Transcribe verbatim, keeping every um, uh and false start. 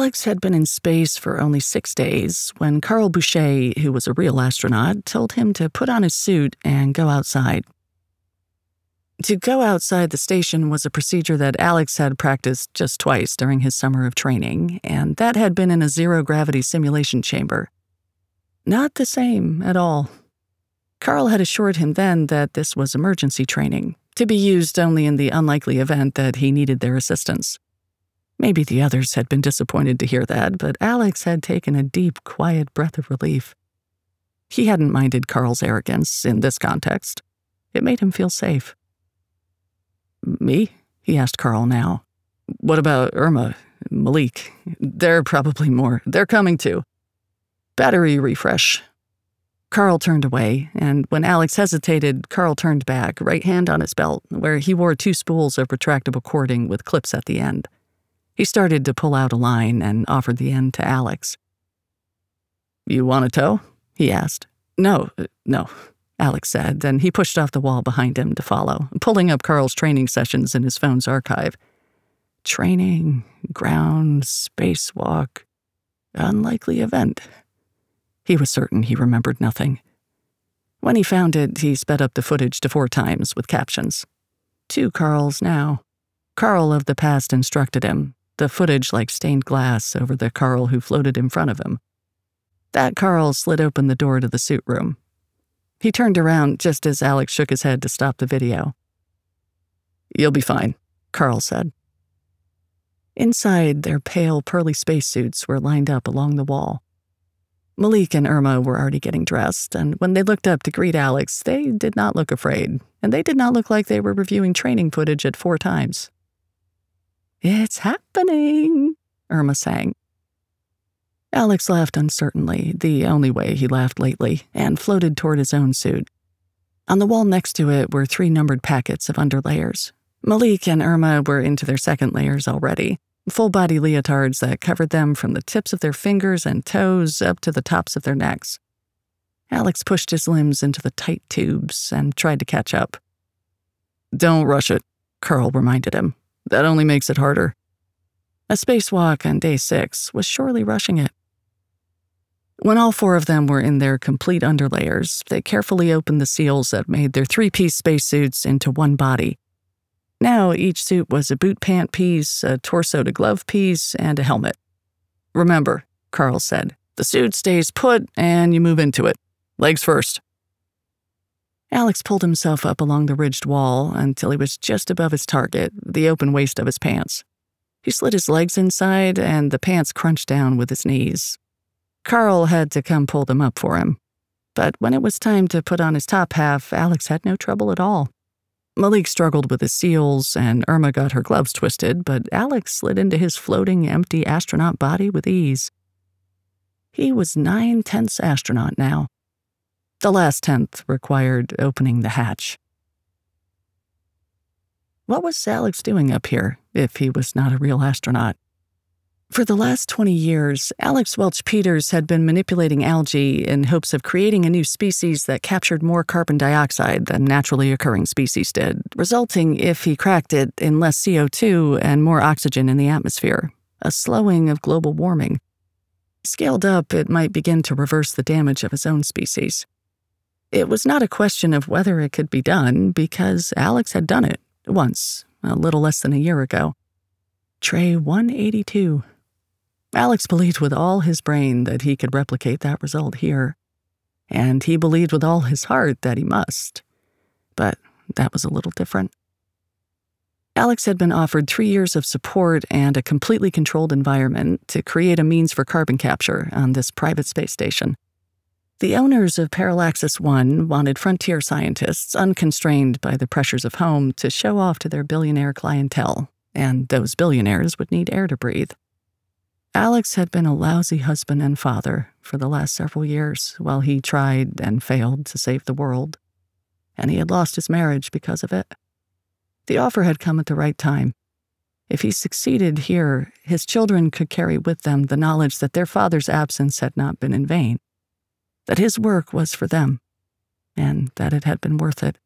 Alex had been in space for only six days when Carl Boucher, who was a real astronaut, told him to put on his suit and go outside. To go outside the station was a procedure that Alex had practiced just twice during his summer of training, and that had been in a zero-gravity simulation chamber. Not the same at all. Carl had assured him then that this was emergency training, to be used only in the unlikely event that he needed their assistance. Maybe the others had been disappointed to hear that, but Alex had taken a deep, quiet breath of relief. He hadn't minded Carl's arrogance in this context. It made him feel safe. "Me?" he asked Carl now. "What about Irma, Malik? They're probably more. They're coming too. Battery refresh." Carl turned away, and when Alex hesitated, Carl turned back, right hand on his belt, where he wore two spools of retractable cording with clips at the end. He started to pull out a line and offered the end to Alex. "You want a tow?" he asked. No, no, Alex said, and he pushed off the wall behind him to follow, pulling up Carl's training sessions in his phone's archive. Training, ground, spacewalk, unlikely event. He was certain he remembered nothing. When he found it, he sped up the footage to four times with captions. Two Carls now. Carl of the past instructed him, the footage like stained glass over the Carl who floated in front of him. That Carl slid open the door to the suit room. He turned around just as Alex shook his head to stop the video. "You'll be fine," Carl said. Inside, their pale, pearly spacesuits were lined up along the wall. Malik and Irma were already getting dressed, and when they looked up to greet Alex, they did not look afraid, and they did not look like they were reviewing training footage at four times. "It's happening," Irma sang. Alex laughed uncertainly, the only way he laughed lately, and floated toward his own suit. On the wall next to it were three numbered packets of underlayers. Malik and Irma were into their second layers already, full-body leotards that covered them from the tips of their fingers and toes up to the tops of their necks. Alex pushed his limbs into the tight tubes and tried to catch up. "Don't rush it," Carl reminded him. "That only makes it harder." A spacewalk on day six was surely rushing it. When all four of them were in their complete underlayers, they carefully opened the seals that made their three-piece spacesuits into one body. Now each suit was a boot pant piece, a torso-to-glove piece, and a helmet. "Remember," Carl said, "the suit stays put and you move into it. Legs first." Alex pulled himself up along the ridged wall until he was just above his target, the open waist of his pants. He slid his legs inside, and the pants crunched down with his knees. Carl had to come pull them up for him. But when it was time to put on his top half, Alex had no trouble at all. Malik struggled with his seals, and Irma got her gloves twisted, but Alex slid into his floating, empty astronaut body with ease. He was nine-tenths astronaut now. The last tenth required opening the hatch. What was Alex doing up here, if he was not a real astronaut? For the last twenty years, Alex Welch Peters had been manipulating algae in hopes of creating a new species that captured more carbon dioxide than naturally occurring species did, resulting, if he cracked it, in less C O two and more oxygen in the atmosphere, a slowing of global warming. Scaled up, it might begin to reverse the damage of his own species. It was not a question of whether it could be done, because Alex had done it, once, a little less than a year ago. Tray one eighty-two. Alex believed with all his brain that he could replicate that result here, and he believed with all his heart that he must. But that was a little different. Alex had been offered three years of support and a completely controlled environment to create a means for carbon capture on this private space station. The owners of Parallaxis One wanted frontier scientists, unconstrained by the pressures of home, to show off to their billionaire clientele, and those billionaires would need air to breathe. Alex had been a lousy husband and father for the last several years while he tried and failed to save the world, and he had lost his marriage because of it. The offer had come at the right time. If he succeeded here, his children could carry with them the knowledge that their father's absence had not been in vain, that his work was for them, and that it had been worth it.